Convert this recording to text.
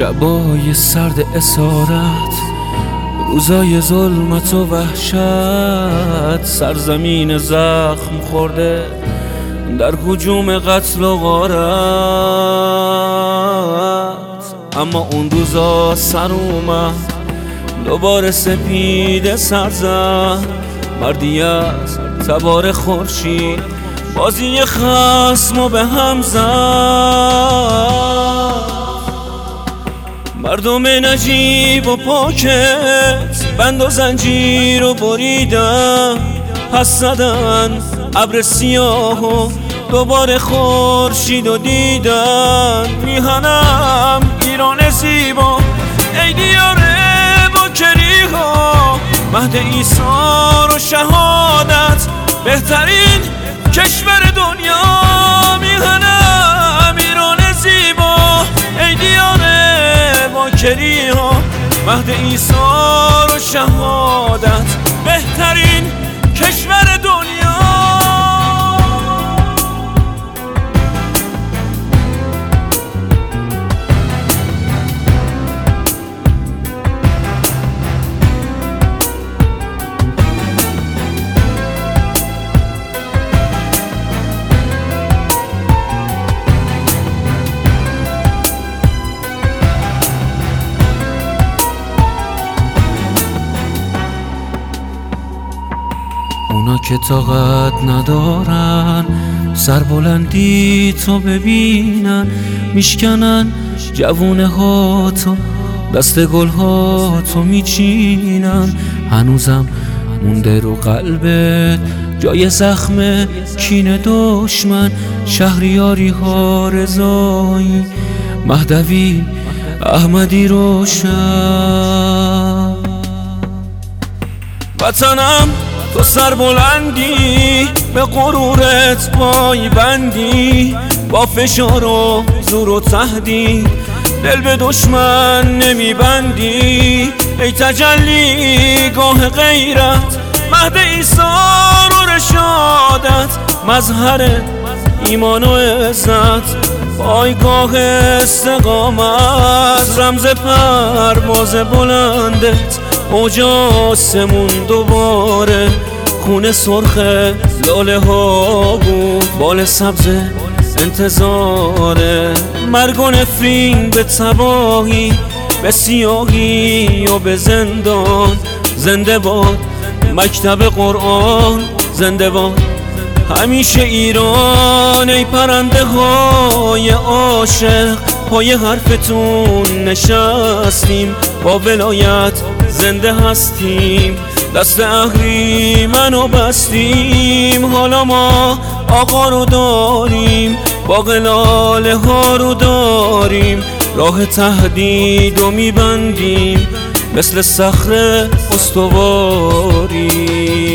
شبای سرد اسارت، روزای ظلمت و وحشت، سرزمین زخم خورده در هجوم قتل و غارت. اما اون روزا سر اومد دوباره سپید سر زد، مردی از تبار خورشید بازی خصمو به هم زد. مردم نجیب و پاکت بند و زنجیر رو بریدن، پس زدن ابر سیاه و دوباره خورشید رو دیدن. میهنم ایران زیبا ای دیاره با کریها، مهد عیسی و شهادت بهترین کشور دنیا. میهنم ایران زیبا ای دیاره با کریها، مهد عیسی و شهادت بهترین کشور دنیا. اونا که طاقت ندارن سربلندی تو ببینن، میشکنن جوونه ها تو دست گل ها تو میچینن. هنوزم مونده رو قلبت جای زخم کین دشمن، شهریاری ها رضایی مهدوی احمدی روشن. وطنم تو سربلندی به غرورت پای بندی، با فشار و زور و تهدید دل به دشمن نمیبندی. ای تجلی گاه غیرت مهد عیسی و رشادت، مظهر ایمان و عزت پایگاه استقامت. رمز پرواز بلندت اوج آسمون دوباره خون سرخ لاله ها بود، بال سبز انتظاره. مرگ و نفرین به تباهی، به سیاهی و به زندان. زنده باد مکتب قرآن، زنده باد همیشه ایران. ای پرنده های عاشق پای حرفتون نشستیم، با ولایت زنده هستیم. دست اهریمنو بستیم، حالا ما آقا رو داریم، باغ لاله ها رو داریم. راه تهدید رو میبندیم مثل صخره استواری.